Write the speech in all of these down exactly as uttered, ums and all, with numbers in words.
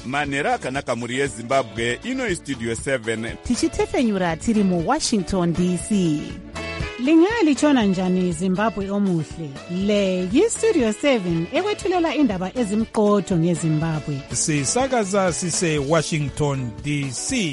manhero akanaka mhuri yezimbabwe. Ino istudio seven tichitefenyura tiri muwashington D C. Lingalitshona njani Zimbabwe omuhle? Le yistudio seven ekwethulela indaba ezimqotho ngeZimbabwe. Sisakaza sise Washington D C.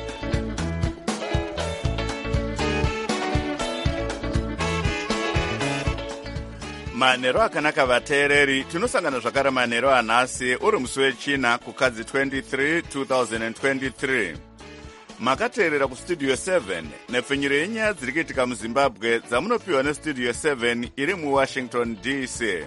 manhero akanaka vateereri, tinosangana zvakare manhero anhasi uri musi wechina kukadzi twenty-three two thousand twenty-three. Makateerera kustudio seven nepfenyuro yenyaya dziri kuitika muzimbabwe dzamunopiwa nestudio seven iri muwashington D C.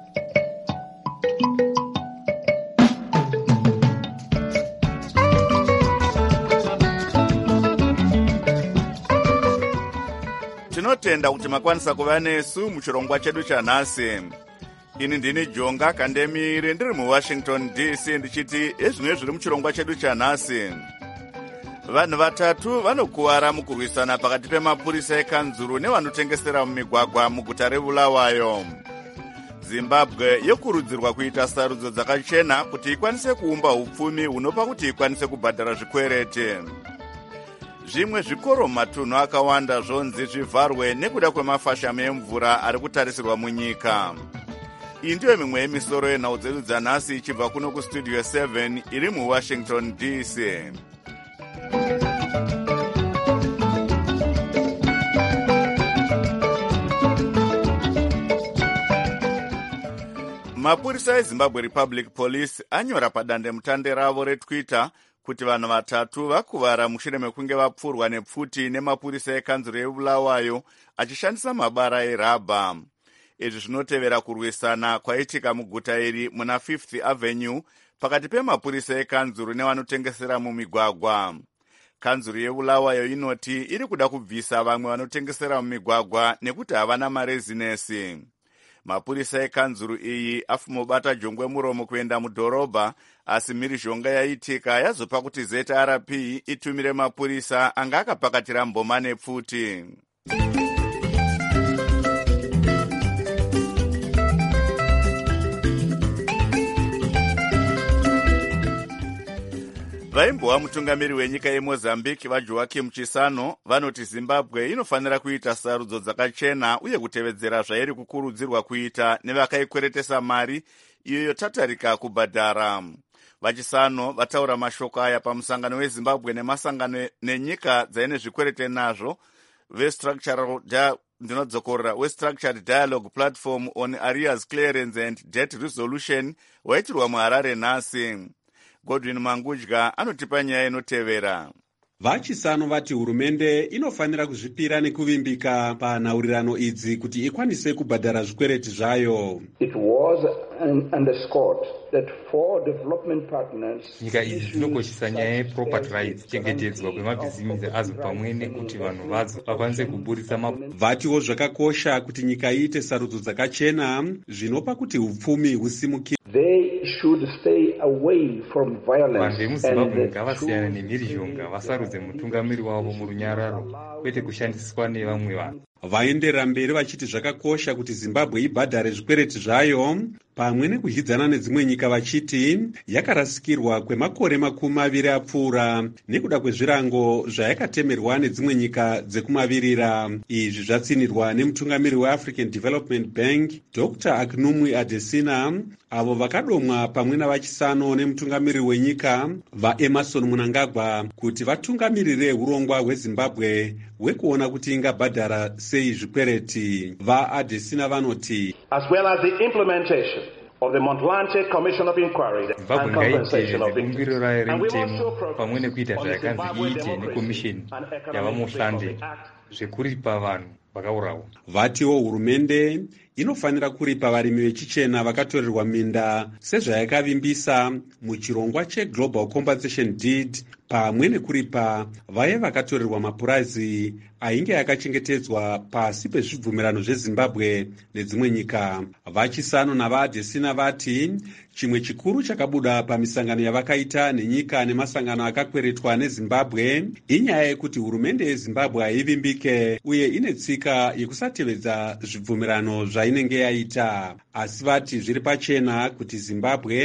Tinotenda kuti makwanisa kuva nesu muchirongwa chedu chanhasi. Ini ndini Jonga Kandemire ndiri muwashington D C ndichiti ezvimwe zviri muchirongwa chedu chanhasi. Vanhu vatatu vanokuwara mukurwisana pakati pemapurisa ekanzuru nevanotengesera mumigwagwa muguta reBulawayo. Zimbabwe yokurudzirwa kuita sarudzo dzakachena kuti ikwanise kuumba upfumi hunopa kuti ikwanise kubhadhara zvikwereti. Zvimwe zvikoro matunhu akawanda zvonzi zvivharwe nekuda kwemafashame emvura ari kutarisirwa munyika. Iyi ndiyo mimwe yemisoro yenhau dzedu dzanhasi ichibva kuno kustudio seven iri muwashington D C. Mapurisa eZimbabwe Republic Police anyora padandemutande ravo reTwitter kuti vanhu vatatu vakuvara mushure mekunge vapfurwa nepfuti nemapurisa ekanzuru yeBulawayo achishandisa mabara erabha. Izvi zvinotevera kurwisana kwaitika muguta iri muna fifth avenue pakati pemapurisa ekanzuru nevanotengesera mumigwagwa. Kanzuru yeBulawayo inoti iri kuda kubvisa vamwe vanotengesera mumigwagwa nekuti havana marezinesi. Mapurisa ekanzuru iyi afumobata jongwe muromo kuenda mudhorobha, asi mhirizhonga yaitika yazopa kuti Z R P itumire mapurisa anga akapakatira mboma nepfuti. Vaimbova mutungamiri wenyika yeMozambique vaJoaquim Chissano vanoti Zimbabwe inofanira kuita sarudzo dzakachena uye kutevedzera zvairi kukurudzirwa kuita nevakaikweretesa mari iyo yotatarika kubhadhara. VaChissano vataura mashoko aya pamusangano weZimbabwe nemasangano nenyika dzaine zvikwerete nazvo vestructural dia ndinodzokorera westructured dialogue platform on arrears clearance and debt resolution waitirwa muHarare nhasi. Godwin Mangudya anotipa nyaya inotevera. VaChissano vati hurumende inofanira kuzvipira nekuvimbika panhaurirano idzi kuti ikwanise kubhadhara zvikwereti zvayo. It was underscored that for development partners, nyika idzi dzinokoshesa nyaya yeproperty rights, chengetedzwa kwemabhizimisi azo pamwe nekuti vanhu vadzo vakwanise kuburitsa mab. Vatiwo zvakakosha kuti nyika iite sarudzo dzakachena zvinopa kuti upfumi husimukire. They should stay away from violence. Vanhu vemuZimbabwe ngavasiyane nemhirizhonga, vasarudze mutungamiri wavo murunyararo kwete kushandiswa nevamwe vanhu. Vaenderera mberi vachiti zvakakosha kuti Zimbabwe ibhadhare zvikwereti zvayo pamwe nekudyidzana nedzimwe nyika vachiti yakarasikirwa kwemakore makumi maviri apfuura nekuda kwezvirango zvayakatemerwa nedzimwe nyika dzekumavirira. Izvi zvatsinirwa nemutungamiri weAfrican Development Bank Doctor Akinwumi Adesina, avo vakadomwa pamwe navaChissano nemutungamiri wenyika vaEmerson Mnangagwa kuti vatungamirire urongwa hweZimbabwe hwekuona kuti ingabhadhara sei zvikwereti. VaAdesina vanoti as well as the implementation of the Motlanthe Commission of Inquiry and Compensation of Victims. And we also pamwe nekuita zvayakanzi iite nekomishini yavamuhlande zvekuripa vanhu vakaurawa. Vatiwo hurumende inofanira kuripa varimi vechichena vakatorerwa minda sezvayakavimbisa muchirongwa cheGlobal Compensation Deed, pamwe nekuripa vaye vakatorerwa mapurazi ainge yakachengetedzwa pasi pezvibvumirano zveZimbabwe nedzimwe nyika. VaChissano navaAdesina vati chimwe chikuru chakabuda pamisangano yavakaita nenyika nemasangano akakweretwa neZimbabwe inyaya yekuti hurumende yeZimbabwe haivimbike uye ine tsika yekusatevedza zvibvumirano zvainenge yaita, asi vati zviri pachena kuti Zimbabwe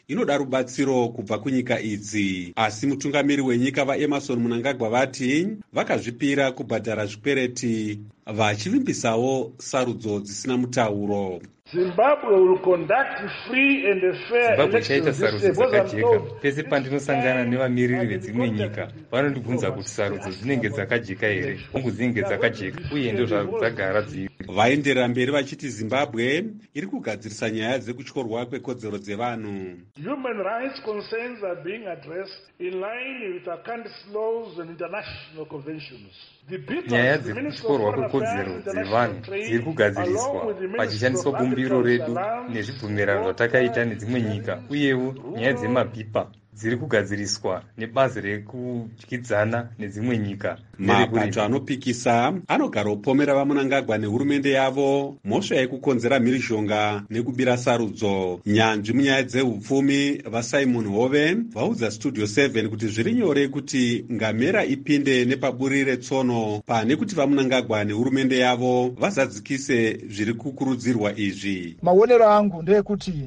inoda rubatsiro kubva kunyika idzi. Asi mutungamiri wenyika vaEmerson Mnangagwa vati vakazvipira kubhadhara zvikwereti, vachivimbisawo sarudzo dzisina mutauro. Zimbabwe will conduct free and fair elections. Zimbabwe chaita sarudzo dzakajeka. Pese pandinosangana nevamiriri vedzimwe nyika vanondibvunza kuti sarudzo dzinenge dzakajeka here, hongu dzinenge dzakajeka uye ndizvo dzagara dziri. Vaenderera mberi vachiti Zimbabwe iri kugadzirisa nyaya dzekutyorwa kwekodzero dzevanhu. Human rights concerns are being addressed in line with our country's laws and international conventions. Nyaya dzekutyorwa kwekodzero dzevanhu dziri kugadziriswa pachishandiswa bumbiro redu nezvibvumirano zvatakaita nedzimwe nyika, uyewo nyaya dzemapipa dziri kugadziriswa nebazi rekudyidzana nedzimwe nyika. Mapato anopikisa anogara upomera vaMnangagwa nehurumende yavo mhosva yekukonzera mhirizhonga nekubira sarudzo. Nyanzvi munyaya dzeupfumi vaSimon Hove vaudza Studio seven kuti zviri nyore kuti ngamera ipinde nepaburi retsono pane kuti vaMnangagwa nehurumende yavo vazadzikise zviri kukurudzirwa izvi. Maonero angu ndeyekuti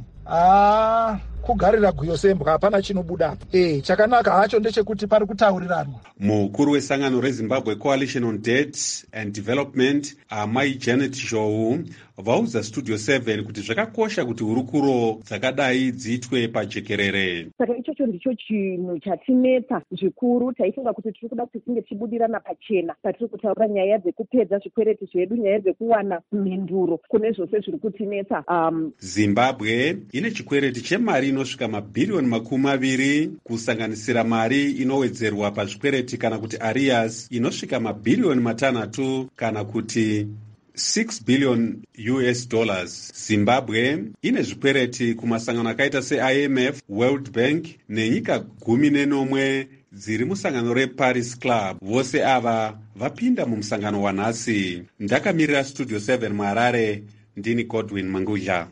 ah kugarira guyo sembwa hapana chinobuda. Eh, chakanaka hacho ndechekuti pari kutauriranwa. Mukuru wesangano reZimbabwe Coalition on Debt and Development, Amai Janet Zhou, vaudza Studio seven kuti zvakakosha kuti hurukuro dzakadai dziitwe pajekerere. Saka ichocho ndicho chinhu chatinetsa zvikuru, taifunga kuti tiri kuda kuti tinge tichibudirana pachena patiri kutaura nyaya dzekupedza zvikwereti zvedu, nyaya dzekuwana mhinduro kune zvose zviri kutinetsa. Um, Zimbabwe ine chikwereti chemari inosvika mabhirioni makumi maviri kusanganisira mari inowedzerwa pazvikwereti kana kuti arrears inosvika mabhirioni matanhatu kana kuti six billion U S dollars. Zimbabwe ine zvikwereti kumasangano akaita se-I M F, World Bank nenyika gumi nenomwe dziri musangano reParis Club. Vose ava vapinda mumusangano wanhasi. Ndakamirira Studio seven muHarare, ndini Godwin Mangudya.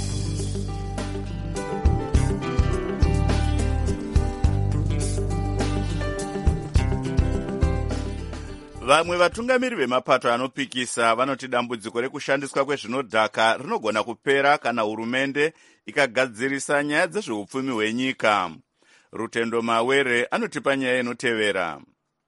Vamwe vatungamiri vemapato anopikisa vanoti dambudziko rekushandiswa kwezvinodhaka rinogona kupera kana hurumende ikagadzirisa nyaya dzezveupfumi hwenyika. Rutendo Mawere anotipa nyaya inotevera.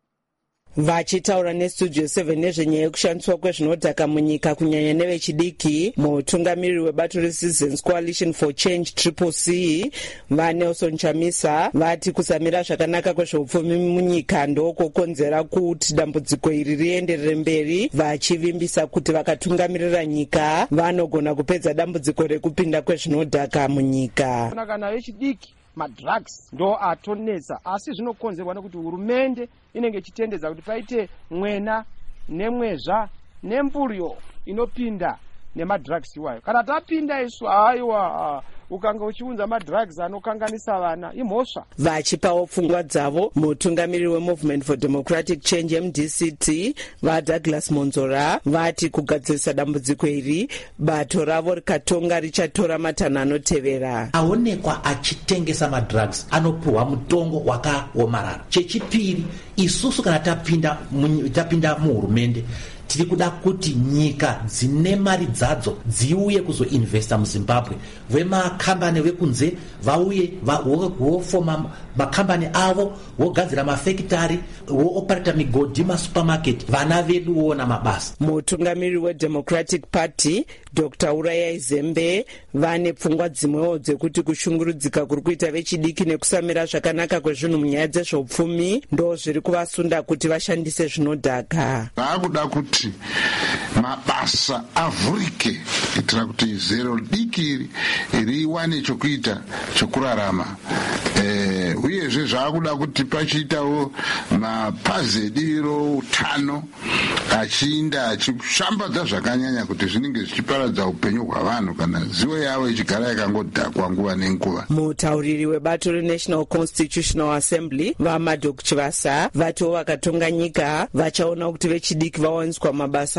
Vachitaura neStudio seven nezvenyaya yekushandiswa kwezvinodhaka munyika kunyanya nevechidiki, mutungamiri webato reCitizens Coalition for Change Triple C vaNelson Chamisa vati kusamira zvakanaka kwezveupfumi munyika ndokokonzera kuti dambudziko iri rienderere mberi, vachivimbisa kuti vakatungamirira nyika vanogona kupedza dambudziko rekupinda kwezvinodhaka munyika. Kana vechidiki madrugs ndo atonetsa, asi zvinokonzerwa nekuti hurumende inenge ichitendedza kuti paite mwena nemwezva nemburiyo inopinda nemadrugs iwayo. Kana tapinda isu aiwa ukanga uchiunza madrugs anokanganisa vana imhosva. Vachipawo pfungwa dzavo mutungamiri weMovement for Democratic Change M D C T vaDouglas Monzora vati kugadzirisa dambudziko iri bato ravo rikatonga richatora matanho anotevera. Aonekwa achitengesa madrugs anopuhwa mutongo wakaomarara. Chechipiri, isusu kana tapinda tapinda muhurumende tiri kuda kuti nyika dzine mari dzadzo dziuye kuzoinvesta muZimbabwe. Vemakambani vekunze vauye vofoma makambani avo, vogadzira mafekitari, vooperata migodhi masupermarket, vana vedu voona mabasa. Mutungamiri weDemocratic Party Doctor Urayai Zembe vane pfungwa dzimwewo dzekuti kushungurudzika kuri kuita vechidiki nekusamira zvakanaka kwezvinhu munyaya dzezveupfumi ndo zviri kuvasunda kuti vashandise zvinodhaka. Vakuda kuti mabasa avhurike kuitira kuti zero diki riwane chokuita chokurarama. Eh, uyezve zvaakuda kuti pachiitawo mapazi ediro utano achinda achishambadza zvakanyanya kuti zvinenge zvichiparadza upenyu hwavanhu kana zivo yavo ichigara yakangodhakwa nguva nenguva. Mutauriri webato reNational Constitutional Assembly vaMadok Chivasa vatiwo vakatonga nyika vachaona kuti vechidiki vawaniswa mabasa pamwe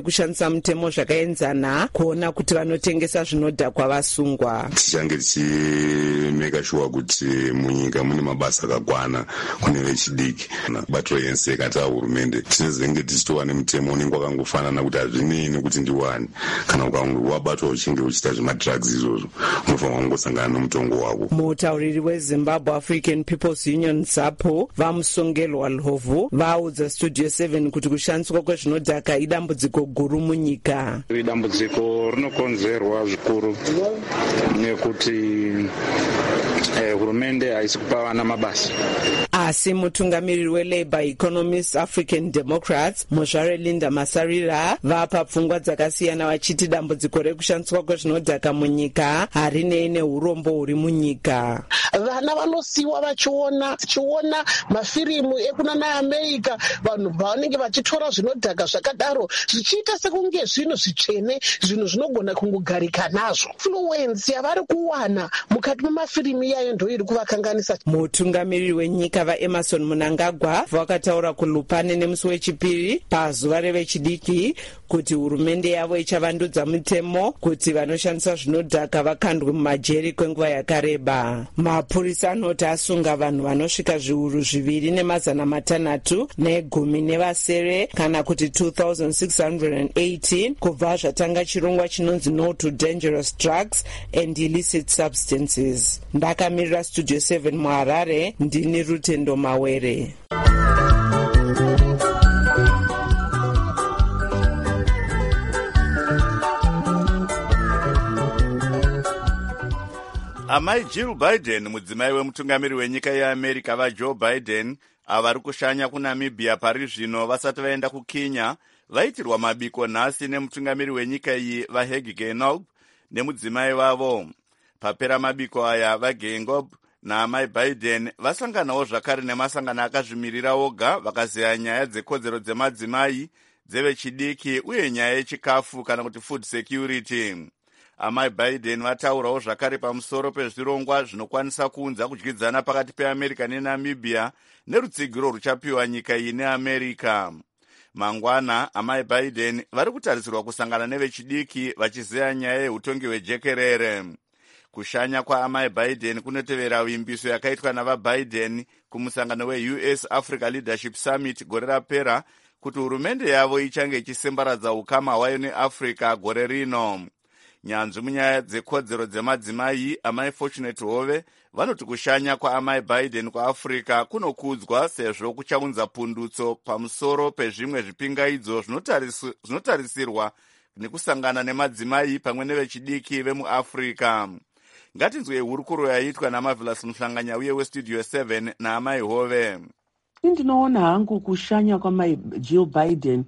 nekushandisa mutemo zvakaenzana kuona kuti vanotengesa zvinodhakwa vasungwa. Tichange tichimeka shuwa kuti munyika mune mabasa akakwana kune vechidiki. Bato yense kata hurumende tinezenge tichitova nemutemo unenge wakangofanana kuti hazvinei kuti ndiwani. Kana ukawabatwa uchinge uchita zvemadrugs izvozvo unofanira kungosangana nomutongo wako. Mutauriri weZimbabwe African People's Union ZAPU vamusongelwa Lhovu vaudza Studio seven kuti kushandiswa kwezvinodhaka idambudziko guru munyika. Idambudziko rinokonzerwa zvikuru nekuti hurumende eh, haisi kupa vana mabasa. Asi mutungamiriri weLabour Economists African Democrats Muzvare Linda Masarira vapa pfungwa dzakasiyana vachiti dambudziko rekushandiswa kwezvinodhaka munyika harinei neurombo huri munyika. Vana vanosiwa vachiona tichiona mafirimu ekuna naAmerica vanhu vanenge vachitora zvinodhaka zvakadaro zvichiita sekunge zvinhu zvitsvene zvinhu zvinogona kungogarika nazvo. Influence yavari kuwana mukati memafirimu iyayo ndo iri kuvakanganisa. Mutungamiriri wenyika vaEmerson Mnangagwa vakataura kuLupane nemusi wechipiri pazuva revechidiki kuti hurumende yavo ichavandudza mutemo kuti vanoshandisa zvinodhaka vakandwe mumajeri kwenguva yakareba. Mapurisa anoti asunga vanhu vanosvika zviuru zviviri nemazana matanhatu negumi nevasere kana kuti two thousand six hundred eighteen kubva zvatanga chirongwa chinonzi No to Dangerous Drugs and Illicit Substances. Ndakamirira Studio seven muHarare, ndini Rutendo Mawere. Amai Jill Biden, mudzimai wemutungamiri wenyika yeAmerica vaJoe Biden, avari kushanya kuNamibia pari zvino vasati vaenda kuKenya, vaitirwa mabiko nhasi nemutungamiri wenyika iyi vaHage Geingob nemudzimai vavo. Papera mabiko aya vaGeingob naamai Biden vasanganawo zvakare nemasangano akazvimirira oga vakazeya nyaya dzekodzero dzemadzimai, dzevechidiki uye nyaya yechikafu kana kuti food security. Amai Biden vataurawo zvakare pamusoro pezvirongwa zvinokwanisa kuunza kudyidzana pakati peAmerica neNamibia nerutsigiro ruchapiwa nyika iyi neAmerica. Mangwana, amai Biden vari kutarisirwa kusangana nevechidiki vachizeya nyaya yeutongi hwejekerere. Kushanya kwaamai Biden kunotevera vimbiso yakaitwa navaBiden kumusangano weU S Africa Leadership Summit gore rapera kuti hurumende yavo ichange ichisembaradza ukama hwayo neAfrica gore rino. Nyanzvi munyaya dzekodzero dzemadzimai, amai Fortunate Hove vanoti kushanya kwaamai Biden kwaAfrica kunokudzwa sezvo kuchaunza pundutso pamusoro pezvimwe zvipingaidzo zvinotarisirwa nekusangana nemadzimai pamwe nevechidiki vemuAfrica. Ngatinzwe hurukuro yaitwa naMarvelous Mhlanganya uye weStudio seven naamai Hove. Ndinoona hangu kushanya kwamai Jill Biden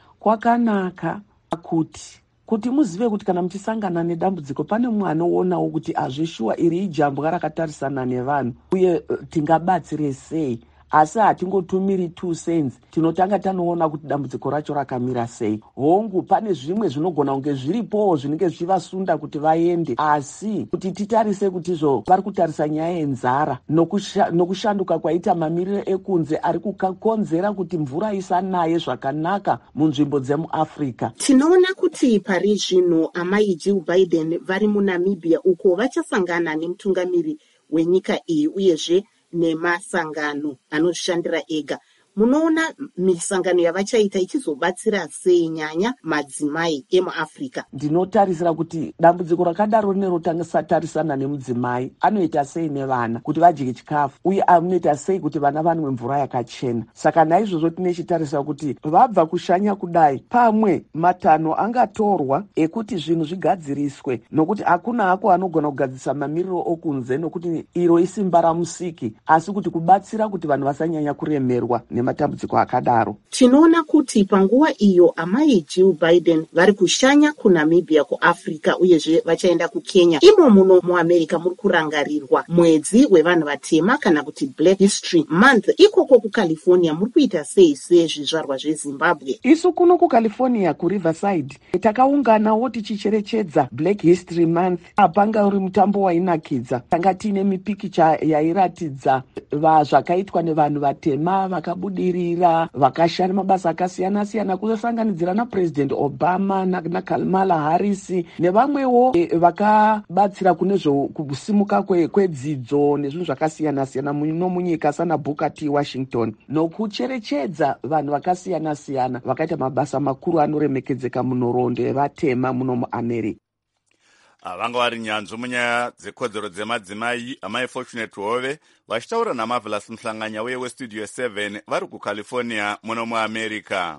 kwakanaka kuti kuti muzive kuti kana muchisangana nedambudziko pane mumwe anoonawo kuti azvishuwa iri ijambwa rakatarisana nevanhu uye tingabatsire sei. Asi hatingotumiri two cents tinotanga tanoona kuti dambudziko racho rakamira sei. Hongu pane zvimwe zvinogona kunge zviripowo zvinenge zvichivasunda kuti vaende, asi kuti titarise kuti izvo vari kutarisa nyaya yenzara nokusha, nokushanduka kwaita mamiriro ekunze ari kukonzera kuti mvura isanaye zvakanaka munzvimbo dzemuAfrica. Tinoona kuti pari zvino amai Jill Biden vari muNamibia uko vachasangana nemutungamiri wenyika iyi uyezve nemasangano anozvishandira ega. Munoona misangano yavachaita ichizobatsira sei nyanya madzimai emuAfrica? Ndinotarisira kuti dambudziko rakadaro rinerotangisa nemudzimai anoita sei nevana kuti vadye chikafu uye anoita sei kuti vana vanwe mvura yakachena. Saka naizvozvo tinechitarisira kuti vabva kushanya kudai pamwe matanho angatorwa ekuti zvinhu zvigadziriswe, nokuti hakuna hako anogona kugadzirisa mamiriro okunze nokuti iro isimba ramusiki, asi kuti kubatsira kuti vanhu vasanyanya kuremerwa matambudziko akadaro. Tinoona kuti panguva iyo amai Jill Biden vari kushanya kuNamibia kuAfrica uyezve vachaenda kuKenya. Imo muno muAmerica muri kurangarirwa mwedzi wevanhu vatema kana kuti Black History Month. Ikoko kuCalifornia muri kuita sei sezvizvarwa zveZimbabwe? Isu kuno kuCalifornia kuRiverside takaunganawo tichicherechedza Black History Month. Apanga uri mutambo wainakidza. Tanga tiine mipikicha yairatidza zvakaitwa nevanhu vatema vakabuda vakabudirira vakashanda mabasa akasiyana siyana kusanganidzira napresident Obama nakamala Harris nevamwewo e, vakabatsira kune zvokusimuka kwedzidzo nezvinhu zvakasiyana siyana muno munyika sana Booker T Washington nokucherechedza vanhu vakasiyana siyana vakaita mabasa makuru anoremekedzeka munhoroondo yevatema muno muAmerica. Vanga vari nyanzvi munyaya dzekodzero dzemadzimai amai Fortunate Hove vachitaura naMarvelous Muhlanganya uye westudio seven vari kuCalifornia muno muAmerica.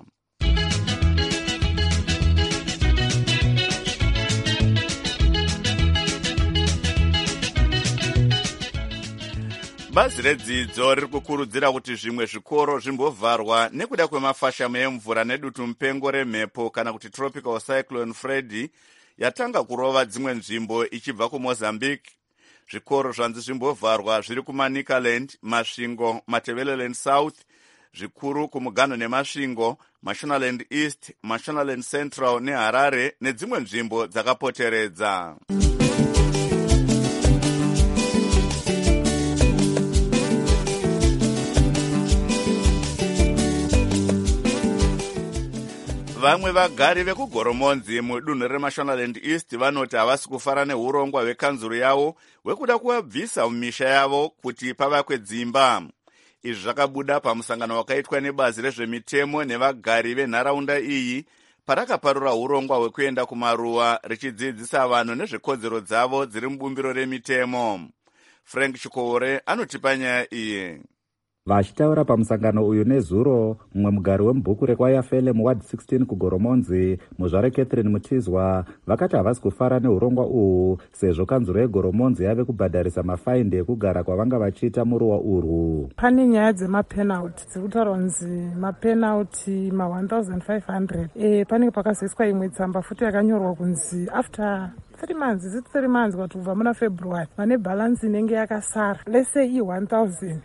Bazi redzidzo riri kukurudzira kuti zvimwe zvikoro zvimbovharwa nekuda kwemafashamo emvura nedutu mupengo remhepo kana kuti tropical cyclone Freddy yatanga kurova dzimwe nzvimbo ichibva kuMozambique. Zvikoro zvanzi zvimbovharwa zviri kuManicaland, Masvingo, Matabeleland South, zvikuru kuMugano neMasvingo, Mashonaland East, Mashonaland Central neHarare nedzimwe nzvimbo dzakapoteredza. Vamwe vagari vekugoromonzi mudunhu reMashonaland East vanoti havasi kufara neurongwa hwekanzuru yavo hwekuda kuvabvisa mumisha yavo kuti pavakwe dzimba. Izvi zvakabuda pamusangano wakaitwa nebazi rezvemitemo nevagari venharaunda iyi parakaparura urongwa hwekuenda kumaruwa richidzidzisa vanhu nezvekodzero dzavo dziri mubumbiro remitemo. Frank Chikore anotipa nyaya iyi. Vachitaura pamusangano uyu nezuro, mumwe mugari wemubhuku rekwayafele muward sixteen kugoromonzi, muzvare Catherine Mutizwa, vakati havasi kufara neurongwa uhu sezvo kanzuro yegoromonzi yave kubhadharisa mafaindi ekugara kwavanga vachiita muruwa urwu. Pane nyaya dzemapenalty dziri kutaurwa kunzi mapenalty ma one thousand five hundred. E, panenge pakazoiswa imwe tsamba futi yakanyorwa kunzi after three months, is it three months kuti kubva muna February vane balance inenge yakasara. Let's say i one thousand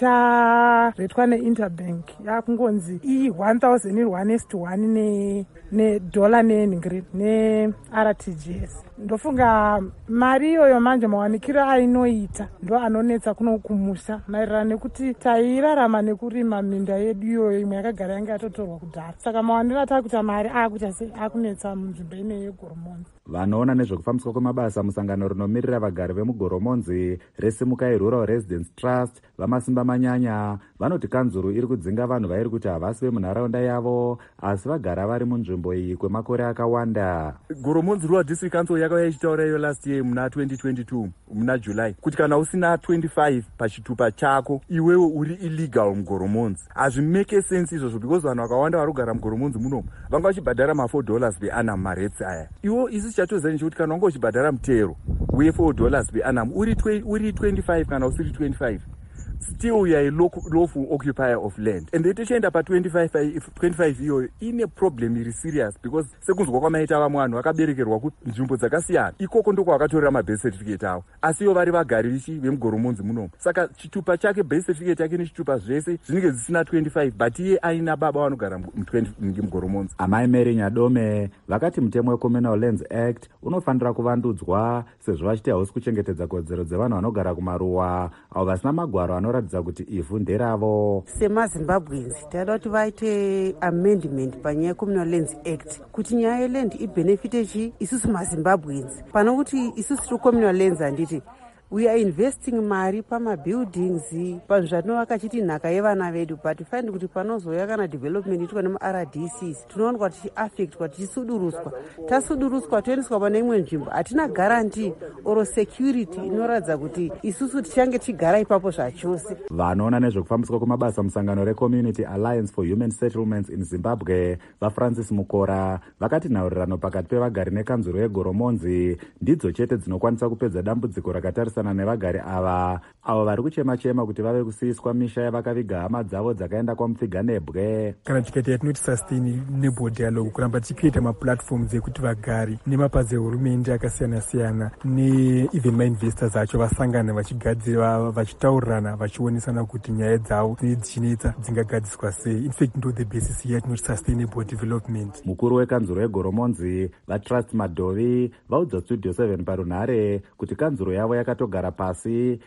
haicharetwa neInterbank yakungonzi i one thousand iri one is to one ne ne dollar ne ne R T G S. Ndofunga mari iyoyo manje mawanikiro ainoita ndo anonetsa kuno kumusha maererano nekuti tairarama nekurima minda yedu iyoyo imwe yakagara yanga yatotorwa kudhara. Saka mawaniro atakuita mari akuita se akunetsa munzvimbo ine yegoromonzi. Vanoona nezvekufambiswa kwemabasa musangano rinomirira vagari vemugoromonzi reSimukai Rural Residence Trust vamasimba manyanya vanoti kanzuru iri kudzinga vanhu vairi kuti havasi vemunharaunda yavo asi vagara vari munzvimbo iyi kwemakore akawanda. Goromonzi Rural District Council yakauya ichitaura iyo last year muna twenty twenty-two muna July kuti kana usina twenty-five pachitupa chako iwewe uri illegal mugoromonzi. Hazvimeke sense izvozvo because vanhu vakawanda vari kugara mugoromonzi munomu vanga vachibhadhara ma four dollars peannum maretsi aya. Iwo isi chatozani kuti kana wanga uchibhadhara mutero we four dollars peannum uri uri twenty-five kana usiri twenty-five still you are a lawful occupier of land. And the tochienda pa twenty-five twenty-five iyo ine problem iri serious because sekunzwa kwamaita vamwe vanhu vakaberekerwa kunzvimbo dzakasiyana ikoko ndoko vakatorera mabase certificate avo asi ivo vari vagari vichi vemugoromonzi munomu. Saka chitupa chake base certificate yake nechitupa zvese zvinenge zvisina twenty-five but iye aina baba vanogara mugoromonzi. Amai Mary Nyadome vakati mutemo weCommunal Lands Act unofanira kuvandudzwa sezvo vachiti hausi kuchengetedza kodzero dzevanhu vanogara kumaruwa avo vasina magwaro anoratidza kuti ivhu nderavo. SemaZimbabweans taida kuti vaite amendment panyaya yeCommunal Lands Act kuti nyaya yeland ibenefite chi isusu maZimbabweans pano kuti isusu tiri communal lands handiti we are investing mari pamabuildings panhu zvatinova chiti nhaka yevana vedu but find kuti panozoya kana development itwa nemu-R D Cs tinoonwa tichiaffectwa tichisuduruswa tasuduruswa toendeswa pane imwe nzvimbo hatina guarantee or security inoratidza kuti isusu tichange tichigara ipapo zvachose. Vanoona nezvekufambiswa kwemabasa musangano reCommunity Alliance for Human Settlements in Zimbabwe vaFrancis Mukora vakati nhaurirano pakati pevagari nekanzuro yegoromonzi ndidzo chete dzinokwanisa kupedza dambudziko rakatarisa nevagari ava avo vari kuchema-chema kuti vave kusiyiswa misha yavakaviga hama dzavo dzakaenda kwamupfiga nebwe. Kana tikaita yatinoti sustain neboard dialogue kuramba tichiita maplatforms ekuti vagari nemapazi ehurumende akasiyana-siyana ne-even mainvestors acho vasangana vachigadzira vachitaurirana vachionesana kuti nyaya dzavo dzinenge dzichinetsa dzingagadziswa sei. In fact ndo the basis yatinoti sustainable development. Mukuru wekanzuro yegoromonzi vaTrust Madovi vaudza Studio seven parunhare kuti kanzuro yavo yakatogara pasi ikaona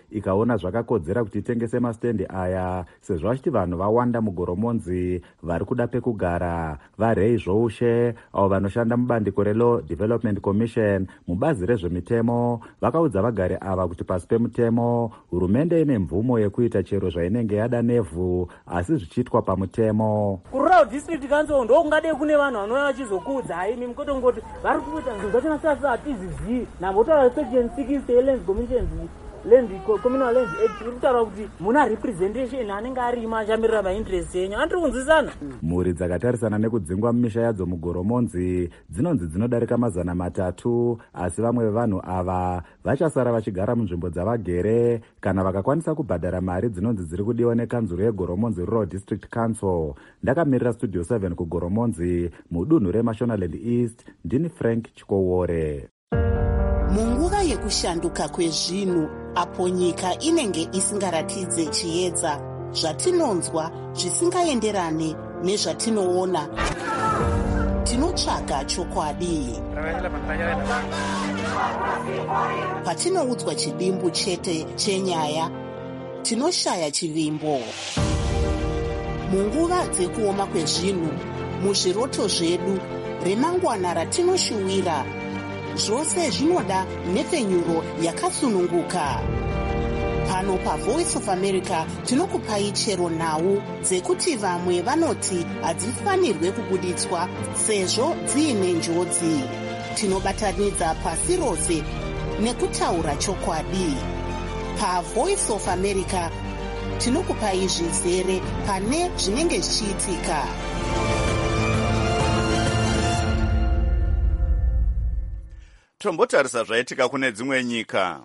vachizoona zvakakodzera kuti itengese mastendi aya sezvo vachiti vanhu vawanda mugoromonzi vari kuda pekugara. Varei Zvoushe avo vanoshanda mubandiko reLaw Development Commission mubazi rezvemitemo vakaudza vagari ava kuti pasi pemutemo hurumende ine mvumo yekuita chero zvainenge yada nevhu asi zvichiitwa pamutemo. Kururawo district council ndo kungade kune vanhu vanouya vachizokuudza imi mukotongoti vari kuita zvinhu zvachona sasa hatizvizivi nambotaura section sixty yelands commissions land communal lands act iri kutaura kuti muna representation anenge arima achamirira mainterest yenyu andiri kunzwisana. Mhuri dzakatarisana nekudzingwa mumisha yadzo mugoromonzi dzinonzi dzinodarika mazana matatu asi vamwe vevanhu ava vachasara vachigara munzvimbo dzavagere kana vakakwanisa kubhadhara mari dzinonzi dziri kudiwa nekanzuro yegoromonzi rural district council. Ndakamirira studio seven kugoromonzi mudunhu remashonaland east ndini Frank Chikowore. Munguva yekushanduka kwezvinhu apo nyika inenge isingaratidze chiedza zvatinonzwa zvisingaenderane nezvatinoona tinotsvaga chokwadi. Patinoudzwa chidimbu chete chenyaya tinoshaya chivimbo. Munguva dzekuoma kwezvinhu muzviroto zvedu remangwana ratinoshuwira zvose zvinoda nhepfenyuro yakasununguka. Pano paVoice of America tinokupai chero nhau dzekuti vamwe vanoti hadzifanirwe kubuditswa sezvo dziine njodzi. Tinobatanidza pasi rose nekutaura chokwadi. PaVoice of America tinokupai zvizere pane zvinenge zvichiitika. Tombotarisa zvaitika kune dzimwe nyika.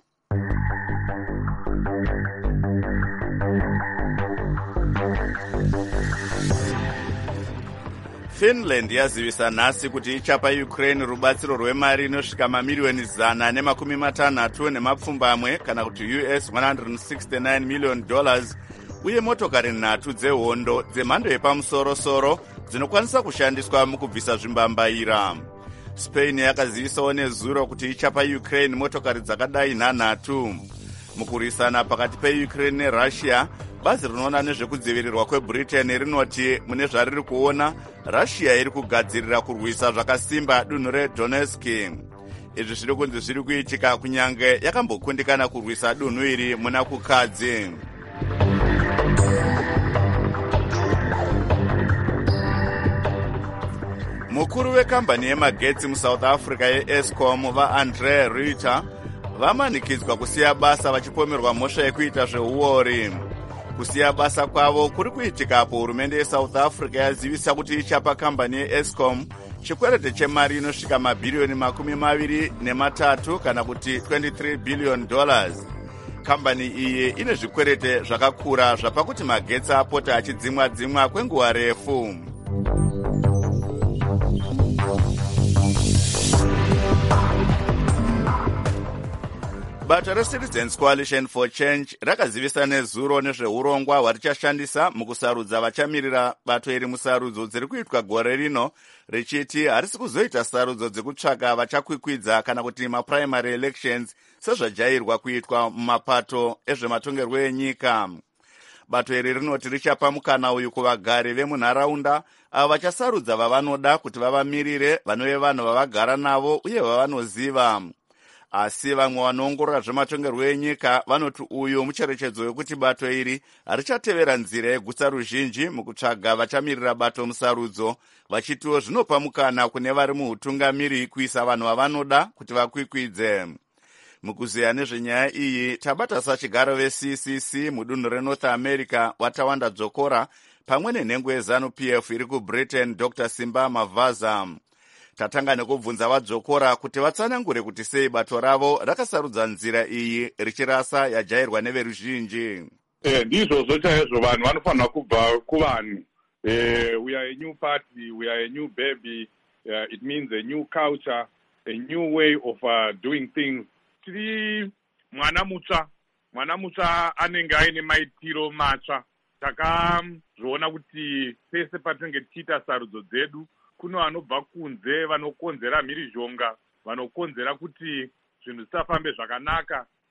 Finland yazivisa nhasi kuti ichapa Ukraine rubatsiro rwemari inosvika mamiliyoni zana nemakumi matanhatu nemapfumbamwe kana kuti U S one hundred sixty-nine million dollars uye motokari nhatu dzehondo dzemhando yepamusoro-soro dzinokwanisa kushandiswa mukubvisa zvimbambaira. Spain yakazivisawo nezuro kuti ichapa Ukraine motokari dzakadai nhanhatu. Mukurisana pakati peUkraine neRussia, bazi rinoona nezvekudzivirirwa kweBritain rinoti mune zvariri kuona Russia iri kugadzirira kurwisa zvakasimba dunhu reDonetsk. Izvi zviri kunzi zviri kuitika kunyange yakambokundikana kurwisa dunhu iri muna kukadzi. Mukuru wekambani yemagetsi muSouth Africa yeEskom vaAndre Reuter vamanikidzwa kusiya basa vachipomerwa mhosva yekuita zveuori. Kusiya basa kwavo kuri kuitika apo hurumende yeSouth Africa yazivisa kuti ichapa kambani yeEskom chikwerete chemari inosvika mabhiriyoni makumi maviri nematatu kana kuti twenty-three billion dollars. Kambani iyi ine zvikwerete zvakakura zvapakuti magetsi apota achidzimwa dzimwa kwenguva refu. Bato reCitizens Coalition for Change rakazivisa nezuro nezveurongwa hwarichashandisa mukusarudza vachamirira bato iri musarudzo dziri kuitwa gore rino, richiti harisi kuzoita sarudzo dzekutsvaka vachakwikwidza kana kuti maprimary elections sezvajairwa kuitwa mumapato ezvematongerwo enyika. Bato iri rinoti richapa mukana uyu kuvagari vemunharaunda avo vachasarudza vavanoda kuti vavamirire vanove vanhu vavagara navo uye vavanoziva. Asi vamwe vanoongorora zvematongerwo enyika vanoti uyu mucherechedzo wekuti bato iri harichatevera nzira yegutsa ruzhinji mukutsvaga vachamirira bato musarudzo, vachitiwo zvinopa mukana kune vari muutungamiri kuisa vanhu vavanoda kuti vakwikwidze. Mukuziya nezvenyaya iyi tabata sachigaro veC C C mudunhu reNorth America Watawanda Dzokora pamwe nenhengo yeZanu-P F iri kuBritain Doctor Simba Mavaza. Tatanga nekubvunza vadzokora kuti vatsanangure kuti sei bato ravo rakasarudza nzira iyi richirasa yajairwa neveruzhinji. Eh, ndizvozvo chaizvo vanhu vanofanira kubva kuvanhu. Eh, we are a new party, we are a new baby, uh, it means a new culture, a new way of uh, doing things. Tiri mwana mutsva, mwana mutsva anenge aine maitiro matsva. Takazviona kuti pese patinenge tichiita sarudzo dzedu kuno vanobva kunze vanokonzera mhirizhonga, vanokonzera kuti zvinhu zvisafambe zvakanaka,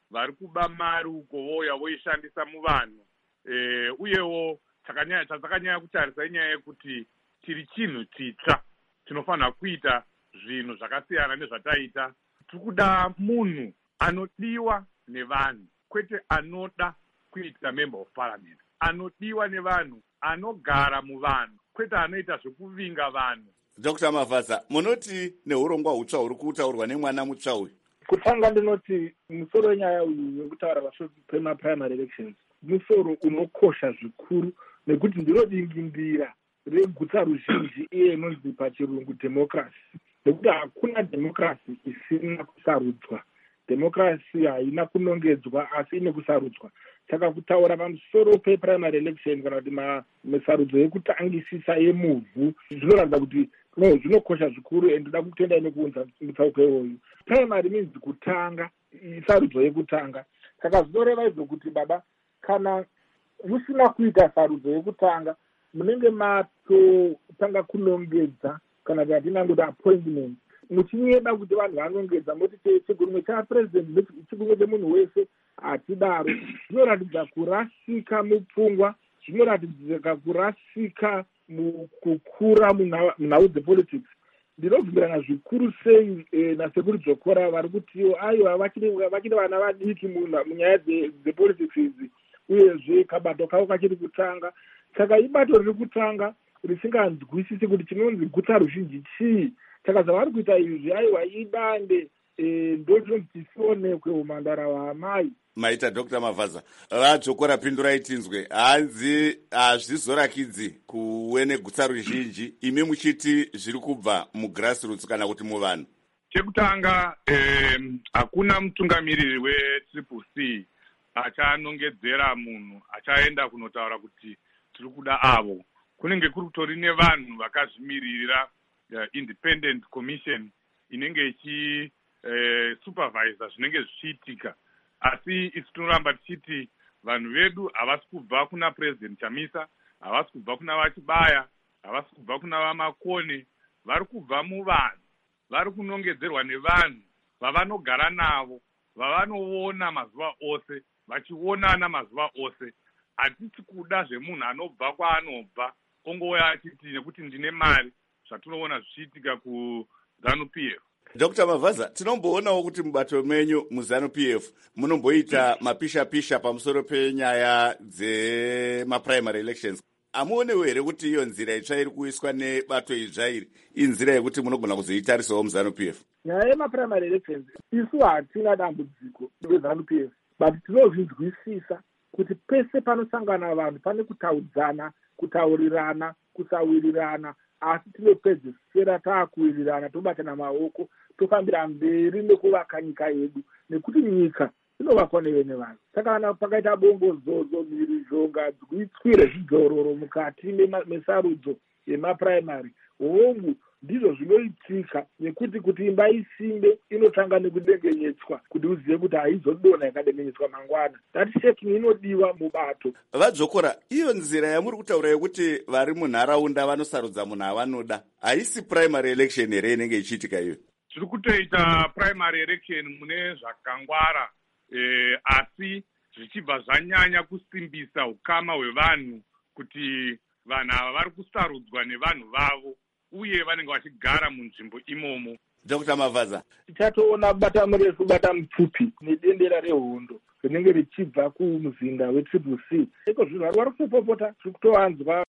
vari kuba mari uko voya voishandisa muvanhu. E, uyewo chatakanyanya kutarisa inyaya yekuti tiri chinhu chitsva, tinofanira kuita zvinhu zvakasiyana nezvataita. Tiri kuda munhu anodiwa nevanhu, kwete anoda kuita member of parliament, anodiwa nevanhu, anogara muvanhu, kwete anoita zvekuvinga vanhu. Doctor Mavhadza, munoti neurongwa hutsva huri kutaurwa nemwana mutsva uyu? Kutanga ndinoti musoro wenyaya uyu wekutaura pamusoro pemaprimary elections musoro unokosha zvikuru, nekuti ndinodingindira regutsa ruzhinji iye inonzi pachirungu democracy, nekuti hakuna democracy isina kusarudzwa. Democracy haina kunongedzwa asi ine kusarudzwa. Saka kutaura pamusoro peprimary election kana kuti masarudzo ekutangisisa yemuvhu zvinoratidza kuti no zvinokosha zvikuru, and ndoda kutenda nekuunza mutsauko iwoyu. Primary means kutanga, sarudzo yekutanga. Saka zvinoreva izvo kuti baba, kana musina kuita sarudzo yekutanga, munenge matotanga kunongedza kana kuti atinangoti appointment, muchinyeda kuti vanhu vanongedza moti chigurumwe chapresident chigurumwe chemunhu wese hatidaro. Zvinoratidza kurasika mupfungwa, zvinoratidza kurasika mukukura munhau dzepolitics. Ndinobvumirana zvikuru sei e, nasekuru Dzokora vari kuti aiwa vachiri vana vadiki munyaya dzepolitics idzi, uyezve kabato kavo kachiri kutanga. Saka ibato riri kutanga risinganzwisisi kuti chinonzi gutsa ruzhinji chii. Saka zvavari kuita izvi aiwa idande ndotinoti tisionekwe umandara hwaamai. Maita Doctor Mavhadza, vaDzokora pindurai tinzwe. Hanzi hazvizorakidzi kuve negutsa ruzhinji, imi muchiti zviri kubva mugrassroots kana kuti muvanhu. Chekutanga hakuna eh, mutungamiriri wetriple C achanongedzera munhu achaenda kunotaura kuti tiri kuda avo. Kunenge kuri kutori nevanhu vakazvimirira uh, independent commission inenge ichi uh, supervisor zvinenge zvichiitika. Asi isi tinoramba tichiti vanhu vedu havasi kubva kuna president Chamisa, havasi kubva kuna Vachibaya, havasi kubva kuna Vamakone, vari kubva muvanhu, vari kunongedzerwa nevanhu vavanogara navo, vavanoona mazuva ose, vachionana mazuva ose. Hatisi kuda zvemunhu anobva kwaanobva ongouya achiti nekuti ndine mari, zvatinoona zvichiitika kuZanu P F. Doctor Mavhadza, tinomboonawo kuti mubato menyu muZanu P F munomboita mapisha-pisha pamusoro penyaya dzemaprimary elections. Amuonewo here kuti iyo nzira itsva iri kuiswa nebato idzva iri inzira yekuti munogona kuzoitarisawo muZanu P F? Nyaya yemaprimary elections isu hatina dambudziko reZanu P F, but tinozvinzwisisa kuti pese panosangana vanhu pane kutaudzana, kutaurirana, kusawirirana, asi tinopedzisira taakuwirirana, tobatana maoko, tofambira mberi nekuvaka nyika yedu, nekuti nyika inovakwa nevene vanhu. Saka kana pakaita bongozozo, mhirizhonga, gwitswire zvidzororo mukati mesarudzo yemaprimary, hongu ndizvo zvinoitika, nekuti kuti imba isimbe inotanga nekudengenyetswa kuti uzive kuti haizodona yakadengenyetswa mangwana. That shaking inodiwa mubato. VaDzokora, iyo nzira yamuri kutaura yekuti vari munharaunda vanosarudza munhu avanoda, haisi primary election here inenge ichiitika iyo? Tiri kutoita primary election mune zvakangwara, eh, asi zvichibva zvanyanya kusimbisa ukama hwevanhu kuti vanhu ava vari kusarudzwa nevanhu vavo, uye vanenge vachigara munzvimbo imomo. Doctor Mavhadza, tichatoona bata murefu bata mupfupi nedendera rehondo rinenge richibva kumuzinda wetriple C. Iko zvinhu vari vari kutopopota, tiri kutowanzwa.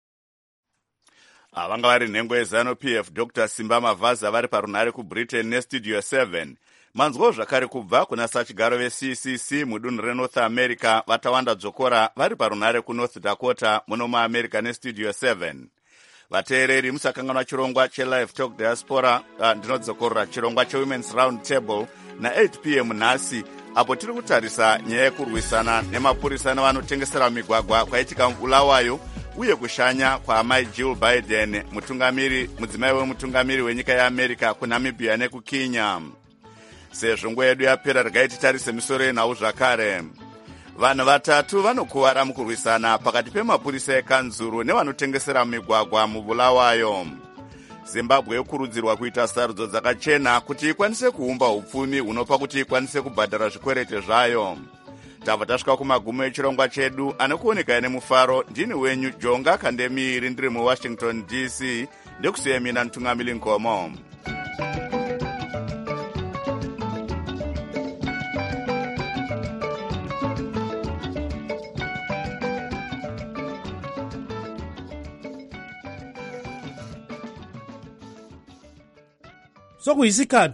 Vanga vari nhengo yeZanu P F Doctor Simba Mavhadza vari parunhare kuBritain nestudio seven. Manzwo zvakare kubva kuna sachigaro veC C C mudunhu reNorth America vatawanda Dzokora vari parunhare kuNorth Dakota muno muAmerica nestudio seven. Vateereri musakanganwa chirongwa cheLive Talk Diaspora, uh, ndinodzokorora chirongwa cheWomen's Round Table na eight p m nhasi, apo tiri kutarisa nyaya yekurwisana nemapurisa nevanotengesera migwagwa kwaitika Bulawayo, uye kushanya kwaamai Jill Biden, mutungamiri mudzimai wemutungamiri wenyika yeAmerica kuNamibia nekuKenya. Sezvo nguva yedu yapera, regai titarise misoro yenhau zvakare. Vanhu vatatu vanokuvara mukurwisana pakati pemapurisa ekanzuru nevanotengesera migwagwa muBulawayo. zimbabwe yokurudzirwa kuita sarudzo dzakachena kuti ikwanise kuumba upfumi hunopa kuti ikwanise kubhadhara zvikwereti zvayo. Tabva tasvika kumagumo echirongwa chedu anokuoneka nemufaro. Ndini wenyu Jonga Kandemiri ndiri muWashington D C ndekusiya mina Ntungamili Nkomo. sokuyisikhathi